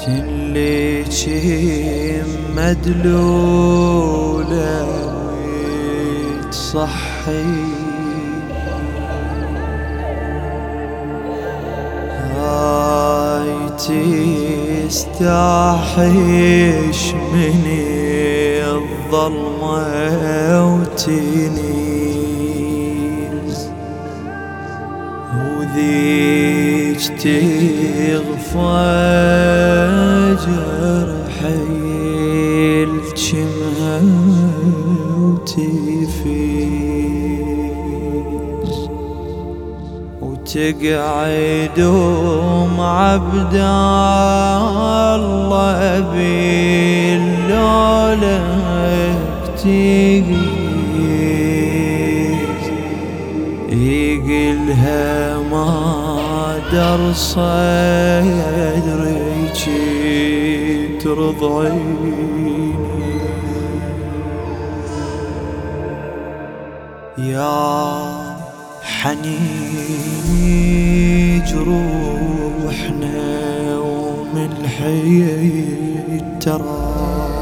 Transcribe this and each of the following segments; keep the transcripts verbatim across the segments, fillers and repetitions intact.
كلك مدلولة وتصحي هاي تستحيش من الظلمة وتنيز وذيك تغفى جرحي الجمها وتفيز وتقعد عبد الله باللولك تقيز يقلها ما در صدرك ترضعيني يا حنين جروحنا وملحي الترى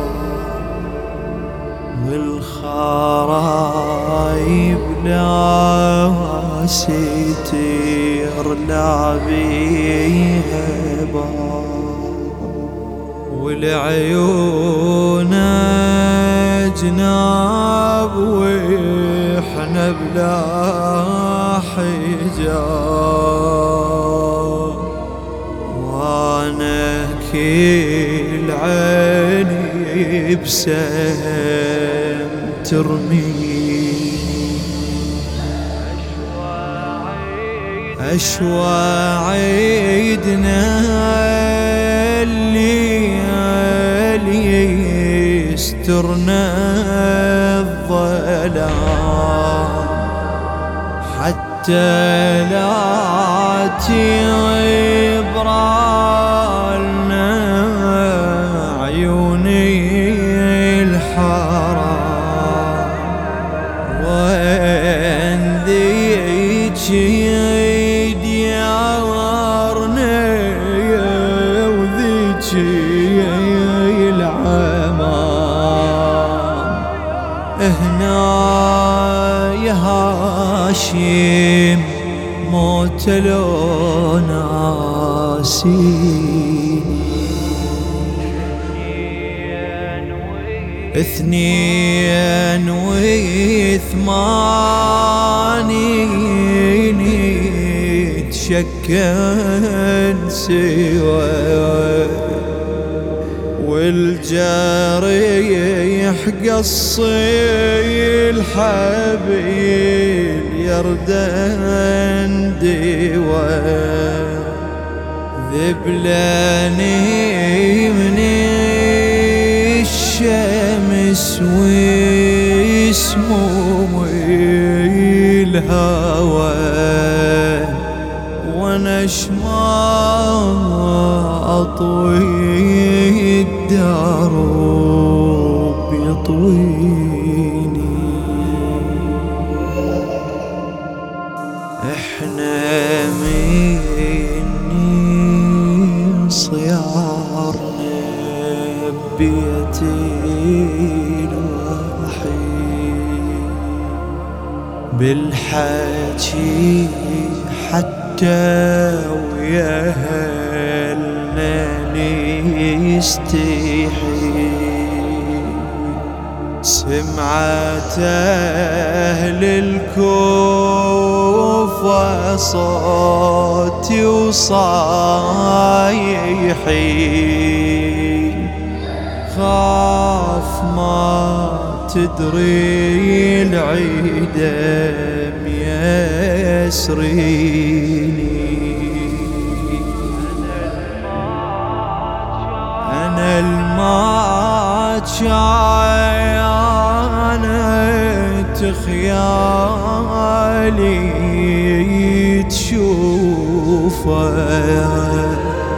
والخرايب لا ستر لا بيها باب والعيون جناب واحنا بلا حجاب وانا كل عيني بسهم ترمي أشوى عيدنا اللي يسترنا الظلام حتى لا تبرالنا عيوني الحرام وين ذيك ديارنا وذيك العمام هنا يا هاشم موت لو ناسي اثنين وثمانين تشكل سوا والجريح قصي الحبيل يردن دوا ذبلاني من الشمس واسمه الهوى وانا شما اطوي الدرب يطويني احنا مني صيارنا بيتي الوحيد بالحكي حتى ويا اهلنا نستحي سمعت اهل الكوفة صوتي وصايحي خاف ما تدري العدم يسريني أنا المات شايانت خيالي تشوفه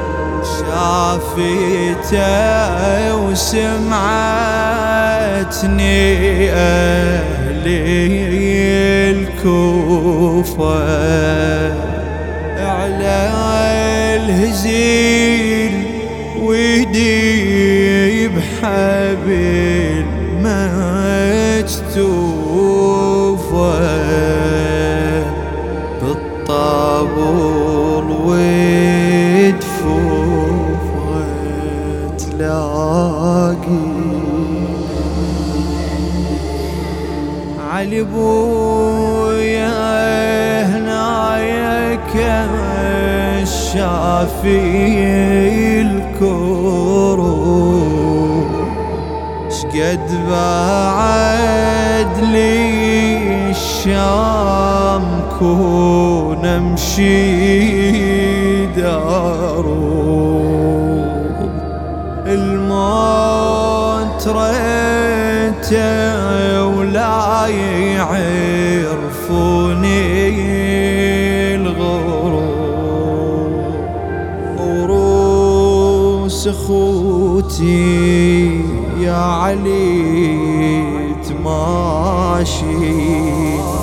شافته وسمعتني أهلي الكوفة على الهزيل ويدي بحبل مكتوفة بالطابور ودفوفة تلاقي علي بويا هنايا كالشافي الكروب شقد بعد لي الشام كون امشي داروب الموت ريته ولا يعرفوني الغروب وروس اخوتي يا علي تماشي